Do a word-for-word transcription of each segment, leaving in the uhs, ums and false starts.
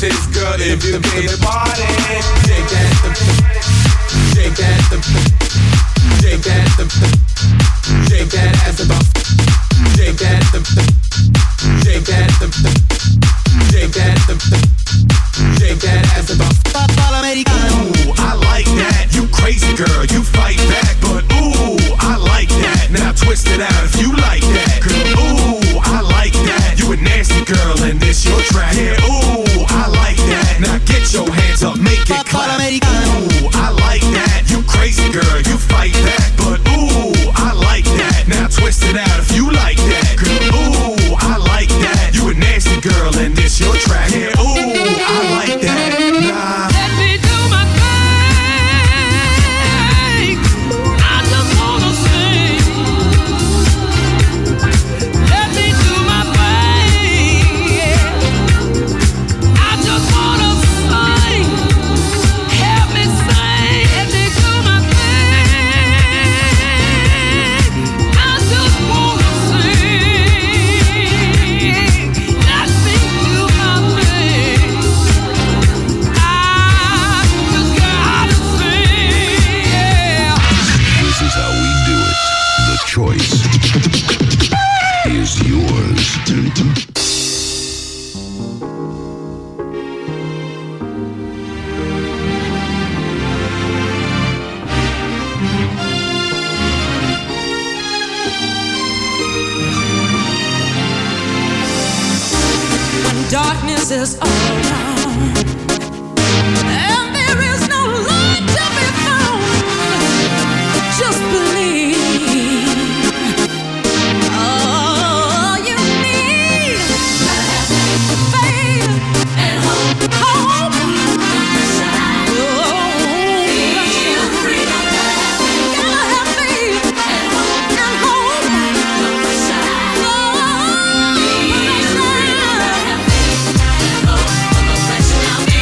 this girl if you came to party. Shake that, shake that, shake that, shake that ass about. Shake that, shake that, shake that, shake that ass about. Ooh, I like that. You crazy girl, you fight back, but ooh, I like that. Now twist it out if you like that. Girl, ooh, I like that. You a nasty girl and this your track. Yeah, ooh, I like that. Now get your hands up, make it clap. Ooh, I like that. You crazy girl, you fight back, but ooh, I like that. Now twist it out if you like that. Girl, ooh, I like that. You a nasty girl and this your track. Yeah, ooh, I like that. Nah. Let me do my thing. I just wanna sing. Let me do my thing. I just wanna sing. Help me sing. Let me do my thing. I just wanna sing. Let me do my thing. I just gotta sing. Yeah. This is how we do it. The choice is yours. When darkness is all around and there is no light to be found, just believe. All you need faith and hope. Hope. Feel freedom. Gotta have faith and hope. And hope. Oh,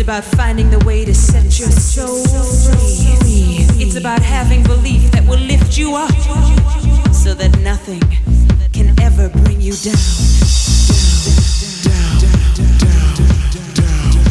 about finding the way to set your soul free. It's about having belief that will lift you up so that nothing can ever bring you down. Down, down, down, down, down, down.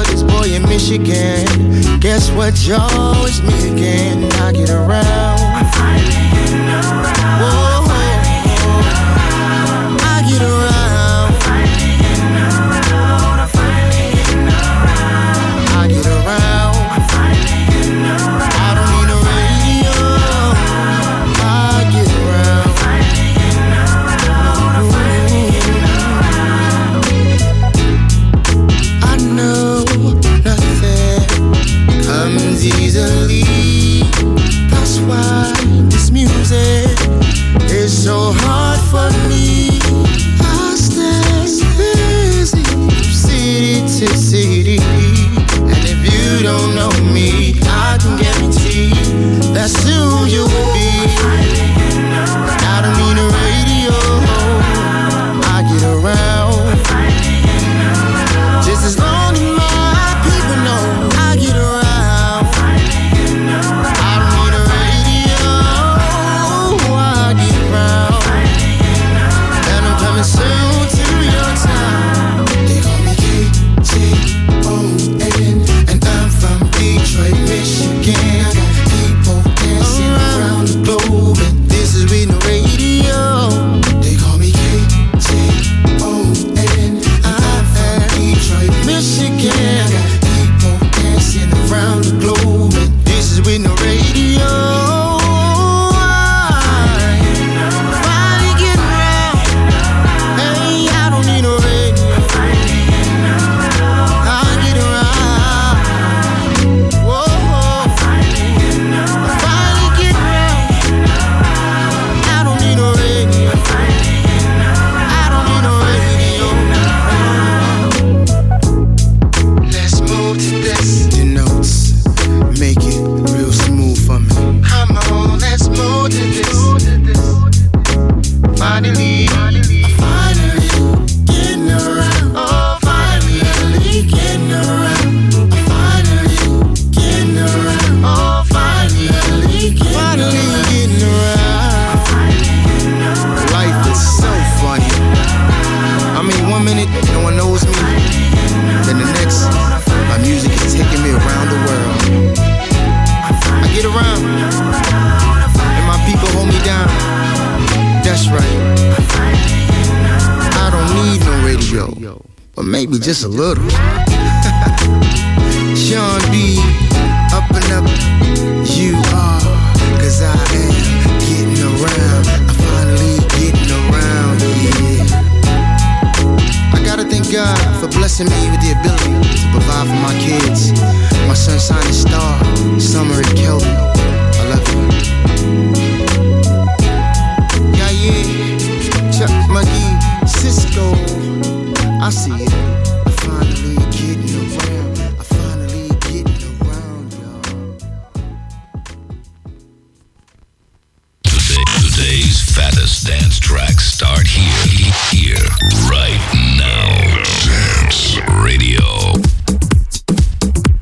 love this boy in Michigan. Guess what, y'all? It's me again. I get around. I'm finally getting around. Whoa, I get around. I'm finally getting around. I'm finally getting around. I get around. I'm finally getting around. I don't need a radio. I get around. I'm finally getting around. I'm finally getting around. I know nothing comes easily. That's why this music is so hard for me. I stay busy from city to city, and if you don't know me, I can guarantee that's who you will be. I don't need a radio, I get around. Just as long as my people know I get around. I don't need a radio, I get around. And I'm coming soon to your town. They call me K J O N, and I'm from Detroit, Michigan. I got people dancing around the globe, and this is with no radio. They call me K J O N, and I'm from Detroit, Michigan. I got people dancing around the globe, and this is with no radio. Finally getting around. Hey, I don't need no radio. I get around. Whoa. Finally getting around. I don't need no radio. I don't need no radio. Let's move to this. The notes make it real smooth for me. Come on, let's move to this. Finally, I finally getting around. Oh, finally getting around. I finally getting around. Oh, finally getting finally getting around. Life is so funny. I mean, one minute no one knows me, then the next my music is taking me around the world. I get around, and my people hold me down. That's right. I don't need no radio, but maybe just a little. Sean B, up and up, you are, cause I am getting around. I'm finally getting around, yeah. I gotta thank God for blessing me with the ability to provide for my kids. My sunshine and star, Summer and Kelvin. I love you. Yeah, yeah. Chuck McGee, Cisco. I see it. I finally getting around. I finally getting around, y'all. Today, today's fattest dance tracks start here, here, right now. Dance Radio.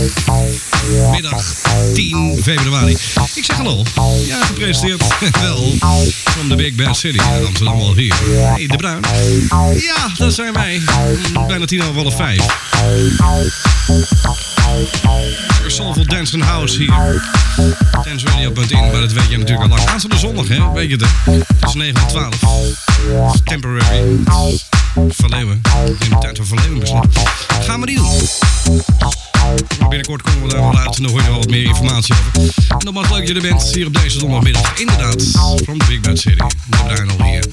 Middag tien februari. Ik zeg hallo. Ja, gepresenteerd wel van de Big Bad City in Amsterdam al hier. Hey, De Bruin. Ja, dat zijn wij. Bijna tien over half vijf. Soulful Dance and House hier. dance radio punt in, maar dat weet je natuurlijk al lang. Aanstaande zondag, hè? Weet je het? Tussen negen en twaalf. Temporary. Van Leeuwen. In de tijd van Van Leeuwen beslag. Gaan we die doen. Maar binnenkort komen we daar wel uit en dan hoor je wel wat meer informatie over. En nogmaals leuk dat je er bent hier op deze zondagmiddag. Inderdaad, from the Big Bad City. De Bruin al hier.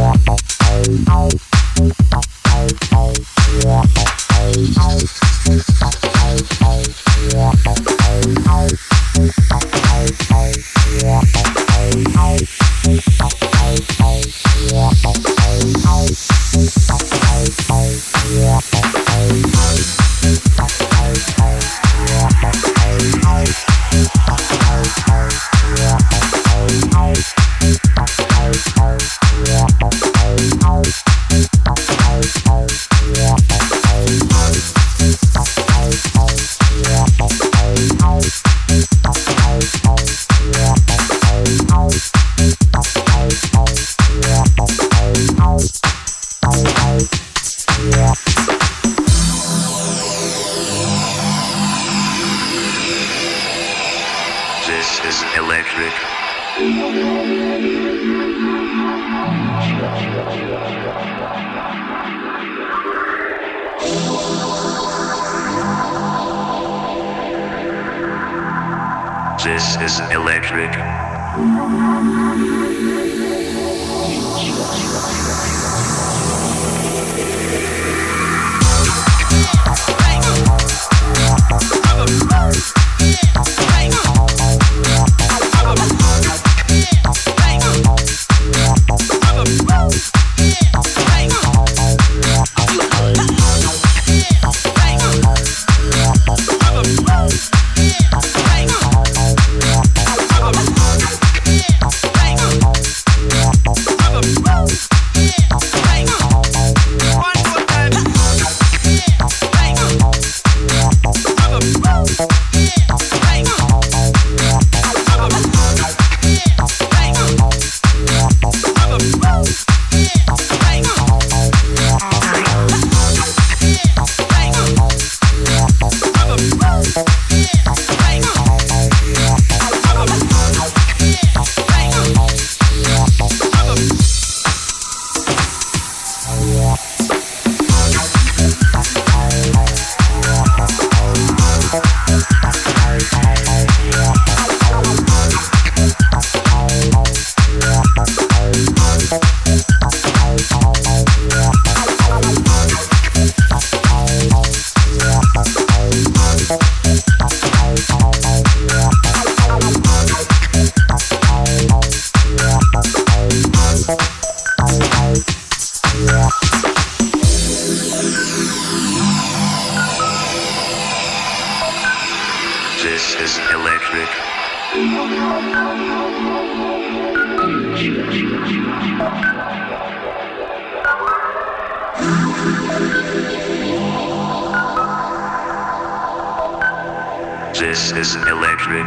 This is electric. This is electric. This is electric.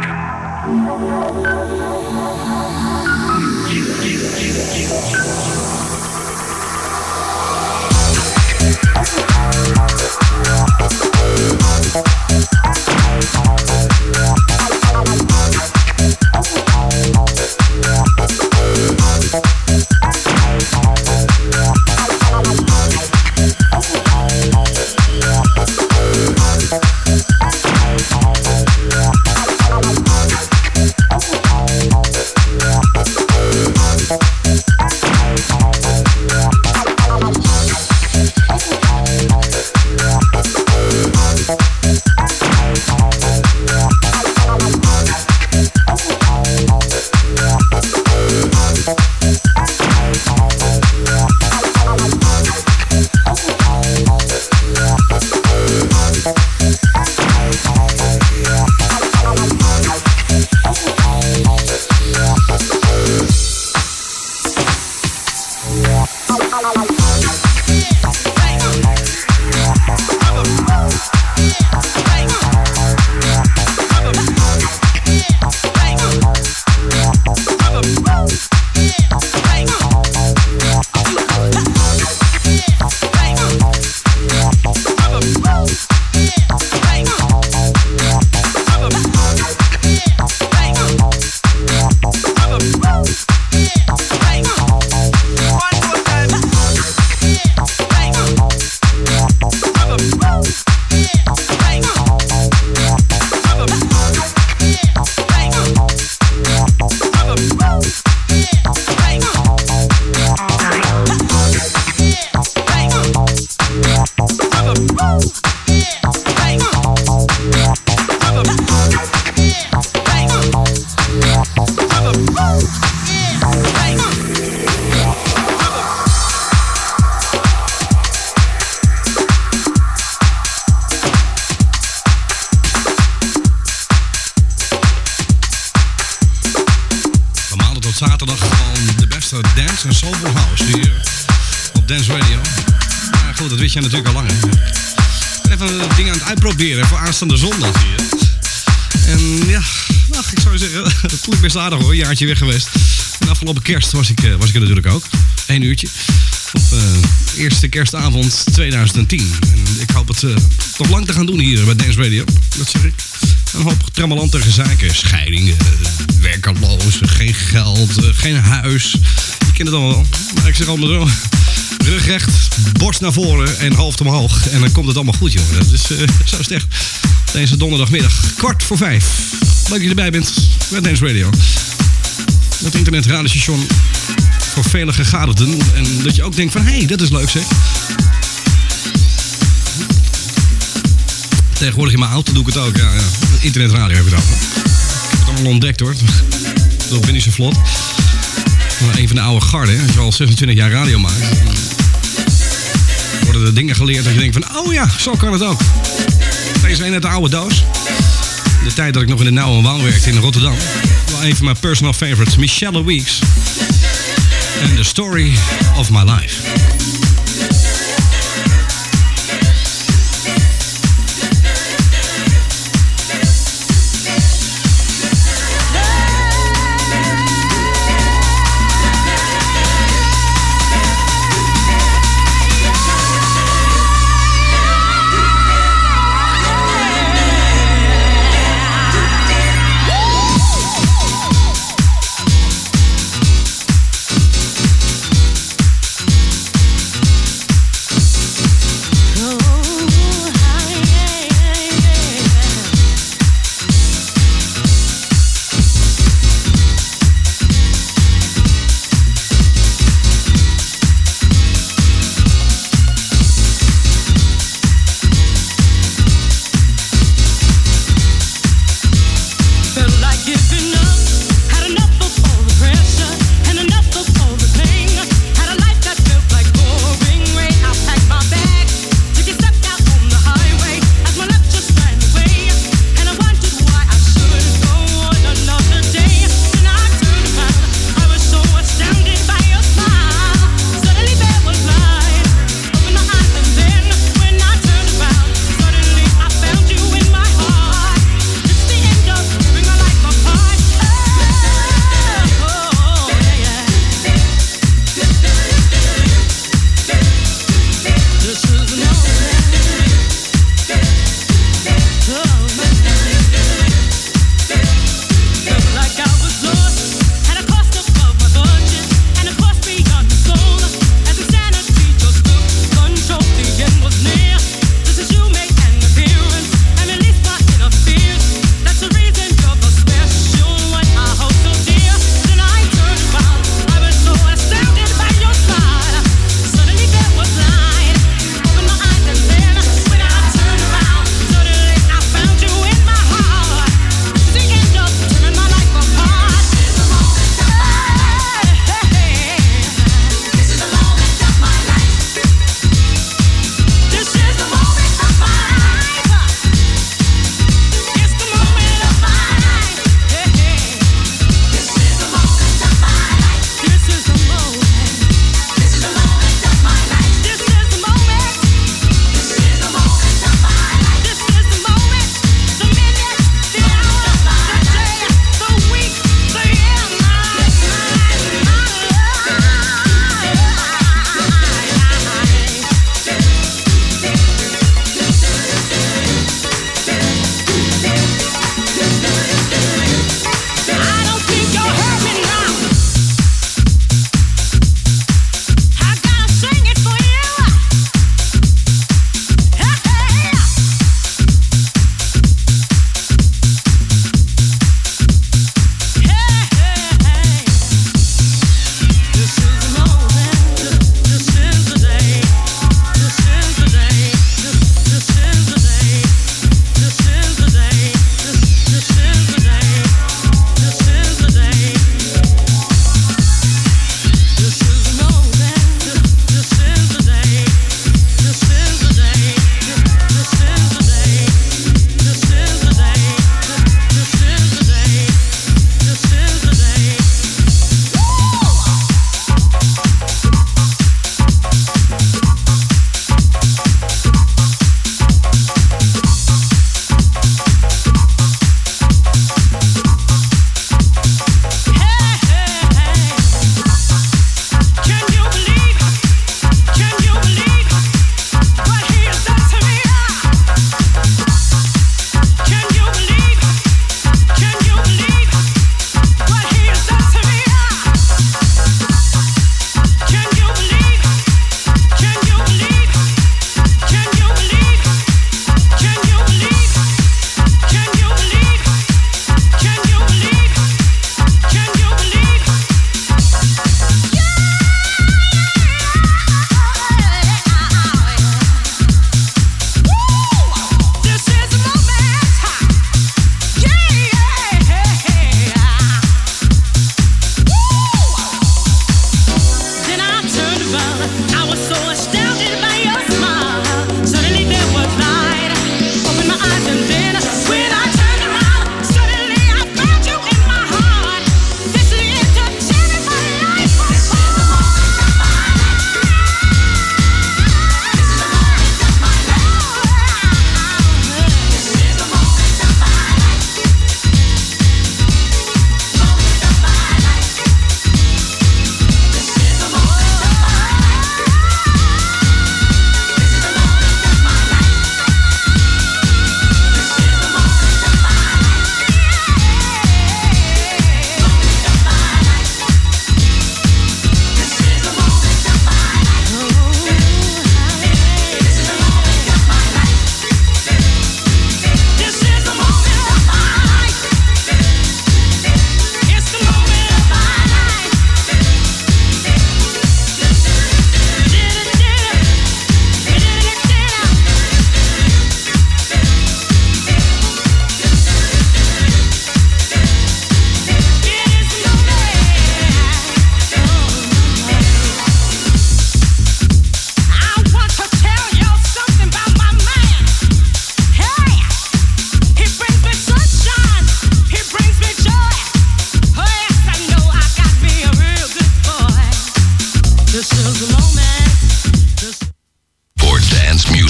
beste dance en soulful house hier op Dance Radio. Ja, goed, dat wist jij natuurlijk al lang. Hè? Ik ben even een ding aan het uitproberen voor aanstaande zondag hier. En ja, ach, ik zou zeggen, het klinkt best aardig hoor, een jaartje weg geweest. En afgelopen kerst was ik, was ik er natuurlijk ook. Eén uurtje. Op uh, eerste kerstavond tweeduizend tien. En ik hoop het uh, nog lang te gaan doen hier bij Dance Radio. Dat zeg ik. Een hoop trammelantige zaken. Scheidingen, werkeloos, geen geld, uh, geen huis. Je kent het allemaal wel. Maar ik zeg allemaal zo. Rug recht, borst naar voren en hoofd omhoog. En dan komt het allemaal goed, jongen. Dat is, uh, zo is het echt. Deze donderdagmiddag, kwart voor vijf. Leuk dat je erbij bent bij Dance Radio. Het internetradiostation voor vele gegadigden. En dat je ook denkt van, hé, hey, dat is leuk zeg. Tegenwoordig in mijn auto doe ik het ook. Ja, ja. Internetradio heb ik het ook. Ik heb het allemaal ontdekt hoor. Dat ben niet zo vlot. Maar een van de oude garden, als je al zesentwintig jaar radio maakt. Worden er dingen geleerd dat je denkt van, oh ja, zo kan het ook. Deze is een uit de oude doos. De tijd dat ik nog in de Nauw en Waal werkte in Rotterdam. Wel een van mijn personal favorites, Michelle Weeks. And the story of my life.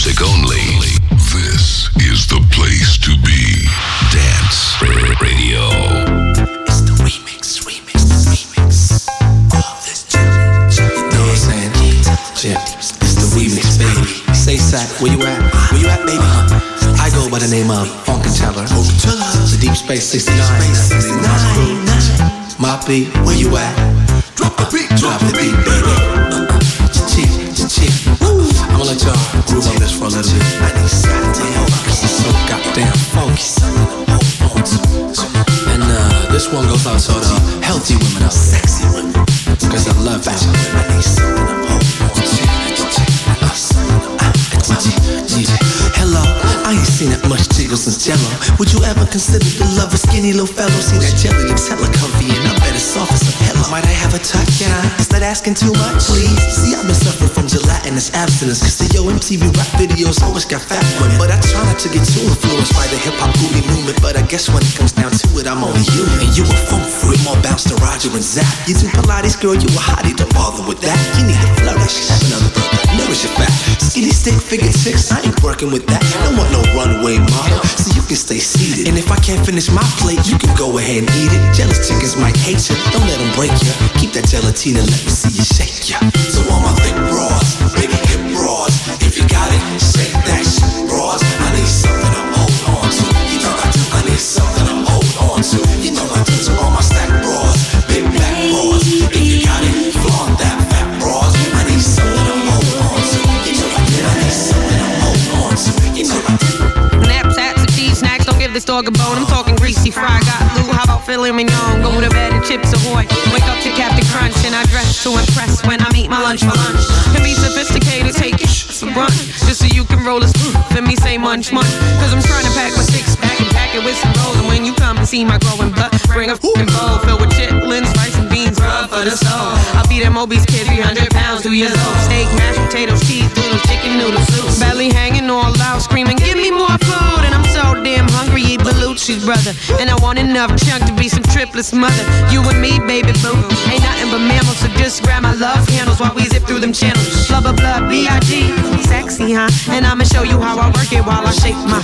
music only. This is the place to be. Dance Radio. It's the remix, remix, remix. All this chill, chill. You know what I'm saying? Chip, it's the remix, baby. Say sack, where you at? Where you at, baby? Uh-huh. I go by the name of Funkatella. The Deep Space sixty-nine. My beat, where you at? Drop the beat, drop the beat, baby. Uh-uh. Cha-ching, cha-ching. I'ma let y'all groove on this for a little bit. I need something to help, cause it's so goddamn funky. And uh, this one goes out to the healthy women out there. Sexy women. Cause I love you. I need something to hold on to. Hello, I ain't seen that much jiggle since Jello. Would you ever consider the love of skinny little fellow? See that jelly looks hella comfy and I bet it's soft as a pillow. Might I have a touch? Can I? Is that asking too much? Please. See, I've been suffering from gelatinous abstinence, cause the yo M T V rap videos always got fat women. But I try not to get too influenced by the hip hop booty movement. But I guess when it comes down to it, I'm only human. And you a funk fruit, more bounce to Roger and Zap. You do Pilates, girl, you a hottie, don't bother with that. You need to flourish, have another brother, nourish your fat. Skinny stick, figure six, I ain't working with that. Don't want no runway model, so you can stay seated. And if I can't finish my plate, you can go ahead and eat it. Jealous chickens might hate you, don't let them break you. Keep that gelatine and let me see you shake ya. So all my thick broads, big hip broads, if you got it, shake that shit, broads. I need something to hold on to, you know I do. I need something to hold on to, you know I do. So all my stack broads, big back broads, if you got it, flaunt that fat broads. I need something to hold on to, you know I do. I need something to hold on to, you know I do. Knapsacks and cheese snacks, don't give this dog a bone. I'm talking greasy fry, got Lou, how about filet mignon? Go to bed and chips ahoy. Wake up to Captain Crunch and I dress to impress when I eat my lunch for lunch. Can be sophisticated, take it for brunch, just so you can roll a spoon. For me say munch munch, cause I'm trying to pack my six pack and pack it with some rolls. And when you come and see my growing butt, bring a f***ing bowl filled with chitlins, rice and beans, rub for the soul. I'll be them obese kid, three hundred pounds, two years old. Steak, mashed potatoes, cheese, noodles, chicken noodle soup. Belly hanging all out, screaming, give me more food. And I'm so damn hungry, eat Belushi's brother. And I want enough chunk to be some triplets mother. You and me, baby boo, ain't nothing but mammals. So just grab my love handles while we zip through them channels. Blah, blah, blah, B I G Sexy, huh? And I'ma show you how I work it while I shake my.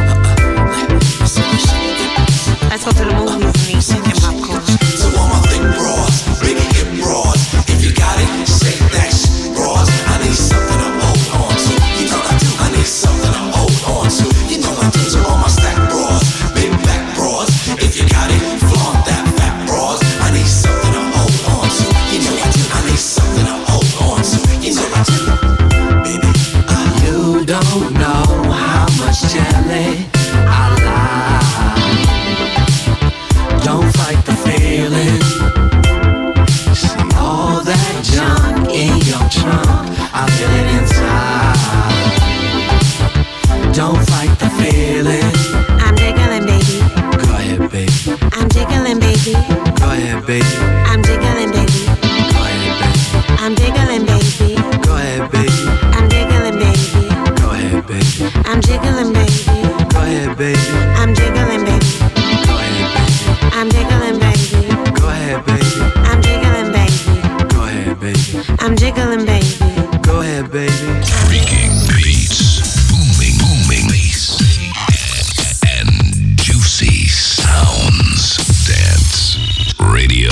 Let's go to the movies and eat chicken popcorn. So all my thick broads, big hip broads, if you got it, shake that shit, broads. I need something to hold on to, you know I do. I need something to hold on to, you know I do. So all my stack broads, big back broads, if you got it, flaunt that fat broads. I need something to hold on to, you know I do. I need something to hold on to, you know I do. Baby, uh, you don't know how much jelly I like. Don't fight the feeling. See all that junk in your trunk, I feel it inside. Don't fight the feeling. I'm jiggling, baby. Go ahead, baby. I'm jiggling, baby. Go ahead, baby. I'm jiggling, baby. Go ahead, baby. I'm jiggling, baby. Go ahead, baby. I'm jiggling, baby. Go ahead, baby. I'm jiggling, baby. Go ahead, baby. I'm jiggling, baby. Go ahead, baby. I'm jiggling, baby. Go ahead, baby. I'm jiggling, baby. Go ahead, baby. I'm jiggling, baby. Go ahead, baby. Freaking beats, booming, booming bass, and juicy sounds. Dance Radio.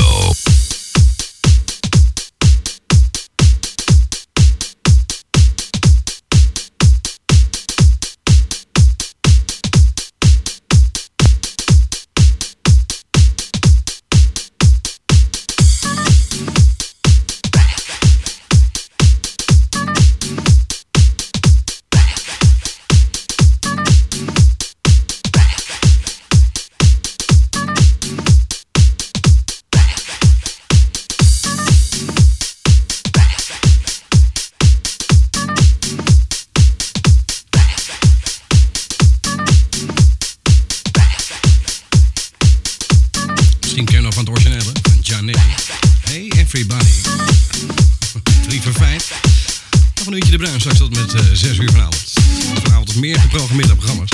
Misschien ken je nog van het originele, van Janet. Hey everybody. drie voor vijf. Nog een uurtje de bruin straks tot met uh, zes uur vanavond. Vanavond is meer geprogrammeerde programma's.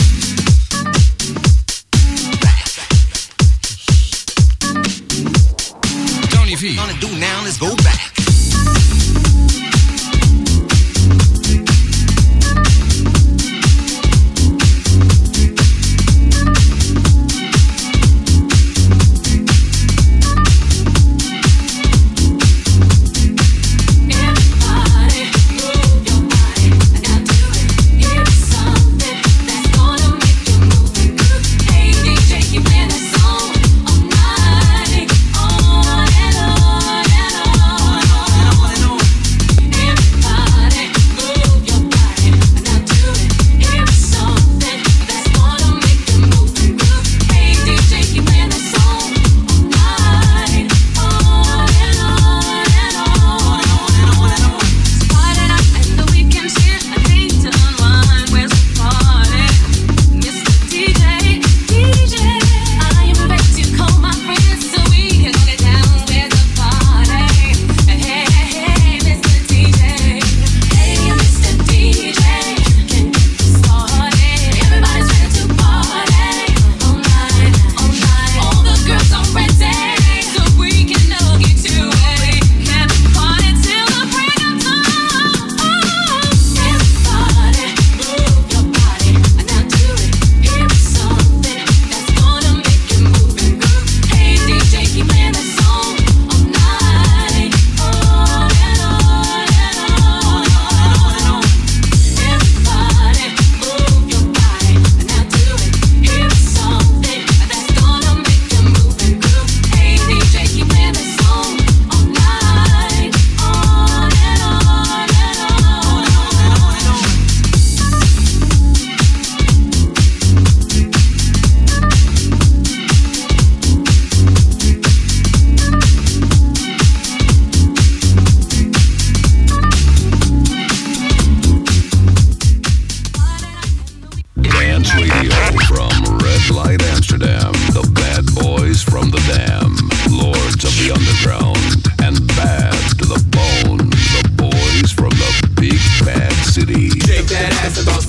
Tony V. What I'm gonna do now is go back.